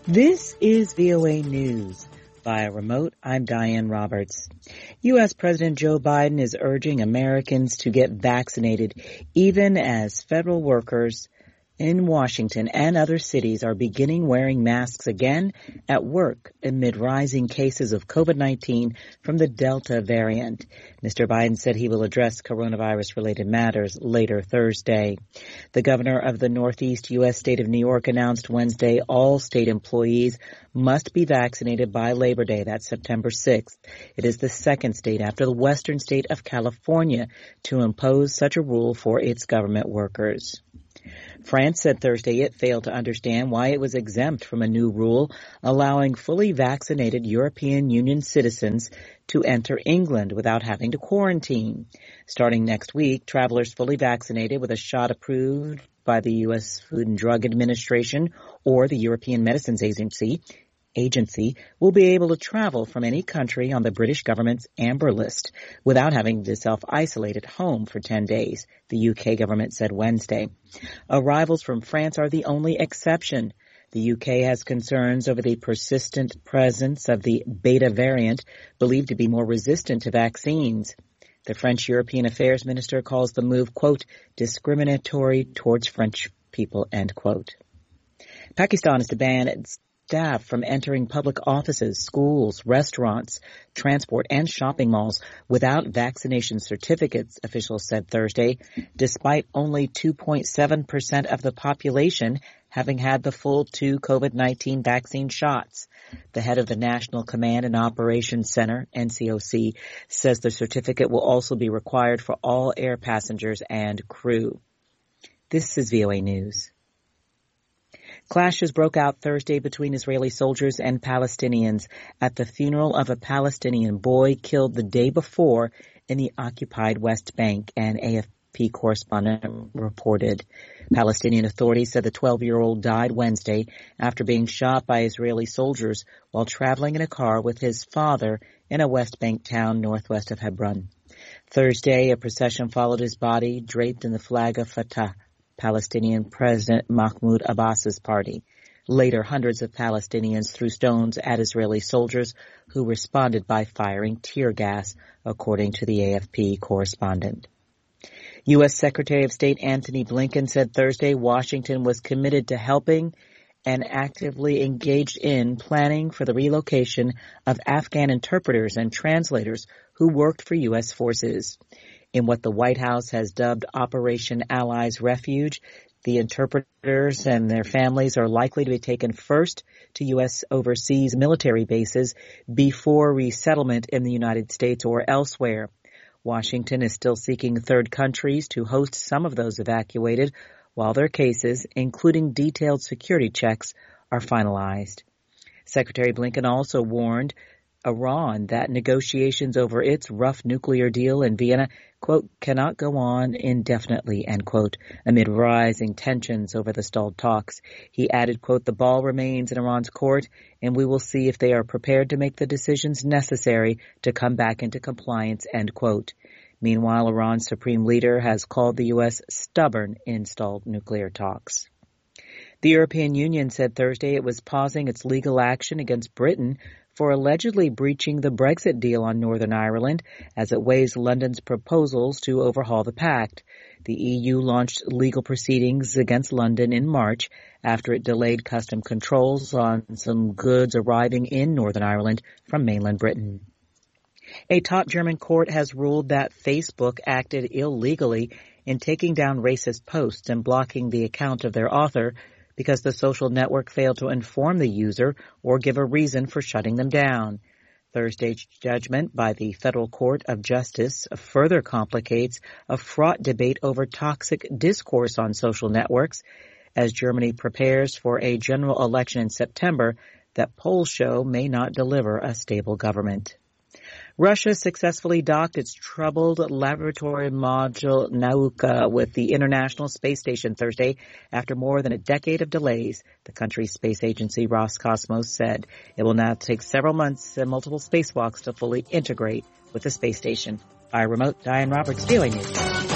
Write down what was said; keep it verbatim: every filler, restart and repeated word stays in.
This is V O A News. Via remote, I'm Diane Roberts. U S. President Joe Biden is urging Americans to get vaccinated, even as federal workers in Washington and other cities are beginning wearing masks again at work amid rising cases of COVID nineteen from the Delta variant. Mister Biden said he will address coronavirus-related matters later Thursday. The governor of the Northeast U S state of New York announced Wednesday all state employees must be vaccinated by Labor Day. That's September sixth. It is the second state after the western state of California to impose such a rule for its government workers. France said Thursday it failed to understand why it was exempt from a new rule allowing fully vaccinated European Union citizens to enter England without having to quarantine. Starting next week, travelers fully vaccinated with a shot approved by the U S. Food and Drug Administration or the European Medicines Agency agency will be able to travel from any country on the British government's amber list without having to self-isolate at home for ten days, the U K government said Wednesday. Arrivals from France are the only exception. The U K has concerns over the persistent presence of the Beta variant, believed to be more resistant to vaccines. The French European Affairs Minister calls the move, quote, discriminatory towards French people, end quote. Pakistan is to ban its staff from entering public offices, schools, restaurants, transport, and shopping malls without vaccination certificates, officials said Thursday, despite only two point seven percent of the population having had the full two COVID nineteen vaccine shots. The head of the National Command and Operations Center, N C O C, says the certificate will also be required for all air passengers and crew. This is V O A News. Clashes broke out Thursday between Israeli soldiers and Palestinians at the funeral of a Palestinian boy killed the day before in the occupied West Bank, an A F P correspondent reported. Palestinian authorities said the twelve-year-old died Wednesday after being shot by Israeli soldiers while traveling in a car with his father in a West Bank town northwest of Hebron. Thursday, a procession followed his body draped in the flag of Fatah, Palestinian President Mahmoud Abbas's party. Later, hundreds of Palestinians threw stones at Israeli soldiers who responded by firing tear gas, according to the A F P correspondent. U S. Secretary of State Antony Blinken said Thursday Washington was committed to helping and actively engaged in planning for the relocation of Afghan interpreters and translators who worked for U S forces. In what the White House has dubbed Operation Allies Refuge, the interpreters and their families are likely to be taken first to U S overseas military bases before resettlement in the United States or elsewhere. Washington is still seeking third countries to host some of those evacuated while their cases, including detailed security checks, are finalized. Secretary Blinken also warned Iran that negotiations over its rough nuclear deal in Vienna, quote, cannot go on indefinitely, end quote, amid rising tensions over the stalled talks. He added, quote, the ball remains in Iran's court, and we will see if they are prepared to make the decisions necessary to come back into compliance, end quote. Meanwhile, Iran's supreme leader has called the U S stubborn in stalled nuclear talks. The European Union said Thursday it was pausing its legal action against Britain for allegedly breaching the Brexit deal on Northern Ireland as it weighs London's proposals to overhaul the pact. The E U launched legal proceedings against London in March after it delayed custom controls on some goods arriving in Northern Ireland from mainland Britain. A top German court has ruled that Facebook acted illegally in taking down racist posts and blocking the account of their author because the social network failed to inform the user or give a reason for shutting them down. Thursday's judgment by the Federal Court of Justice further complicates a fraught debate over toxic discourse on social networks as Germany prepares for a general election in September that polls show may not deliver a stable government. Russia successfully docked its troubled laboratory module Nauka with the International Space Station Thursday after more than a decade of delays, the country's space agency Roscosmos said. It will now take several months and multiple spacewalks to fully integrate with the space station. By remote, Diane Roberts, V O A News.